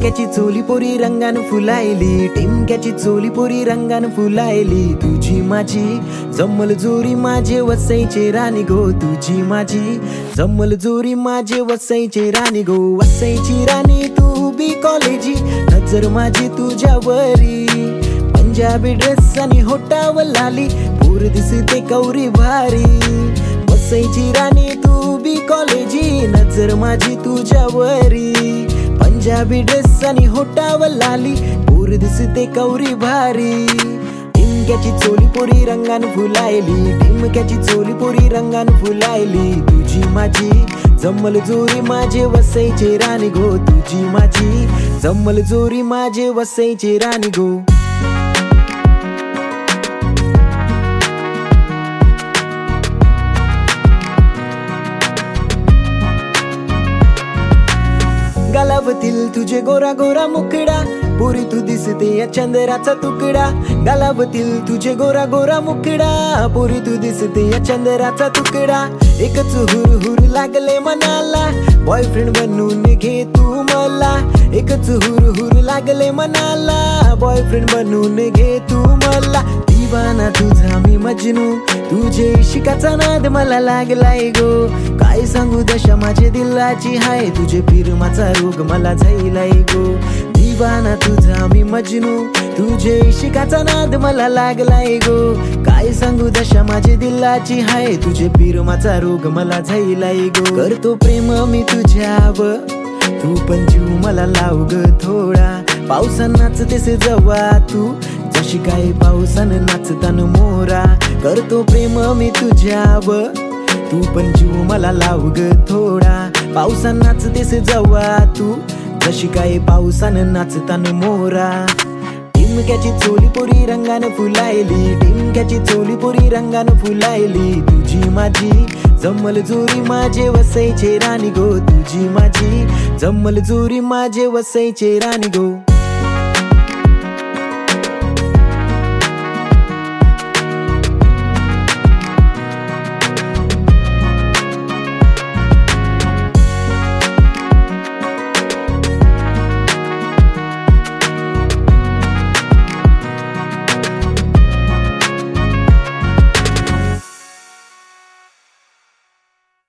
टिमक्याची चोली पोरी रंगान फुलायली, टिमक्याची चोली पोरी रंगान फुलायली. तुझी माझी जम्मल जोरी माझे वसईचे राणी गो, तुझी माझी जम्मल जोरी माझे वसईचे राणी गो. वसईची राणी तू बी कॉलेजी, नजर माझी तुझ्यावरी. पंजाबी ड्रेस आणि होटावर लाली, पोर दिसते कवरी भारी. वसईची राणी तू बी कॉलेजी, नजर माझी तुझ्यावरी. पंजाबी ड्रेस आणि होटावर लाली, पोर दिसते कवरी भारी. टिमक्याची चोली पोरी रंगान फुलायली, टिमक्याची चोली पोरी रंगान फुलायली. तुझी माझी जम्मल जोरी माझे वसईचे राणी गो, तुझी माझी जम्मल जोरी माझे वसईचे राणी गो. गालावतील तुझे गोरा गोरा मुखडा, पोरी तू दिसते या चंद्राचा तुकडा. गालावतील तुझे गोरा गोरा मुखडा, पोरी तू दिसते या चंद्राचा तुकडा. एकच हुर हुर लागले मनाला, बॉयफ्रेंड बनून घे तू मला. एकच हुर हुर लागले मनाला, बॉयफ्रेंड बनून घे तू मला. दिवाना तुझा मी मजनू, तुझे इश्काचा नाद मला लागलाय गो. काय सांगू दशा माझे दिलाची हाय, तुझे पिरमाचा रोग मला झालाय गो. दिवाना तुझा मी मजनू, तुझे इश्काचा नाद मला लागलाय गो. काय सांगू दशा माझे दिलाची हाय, तुझे पिरमाचा रोग मला झालाय गो. करतो प्रेम मी तुझ्यावर, तू पण जीव मला लाव ग थोडा. पावसान नाचतेस जवा तू, जशी काय पावसान नाचतान मोरा. करतो प्रेम मी तुझ्यावर, तू पण जीव मला लाव ग थोडा. पावसान नाचतेस जवा तू, जशी काय पावसान नाचतान मोरा. टिमक्याची चोली पोरी रंगान फुलायली, टिमक्याची चोली पोरी रंगान फुलायली. तुझी माझी जम्मल जोरी माझे वसईचे राणी गो, तुझी माझी जम्मल जोरी माझे वसईचे राणी गो.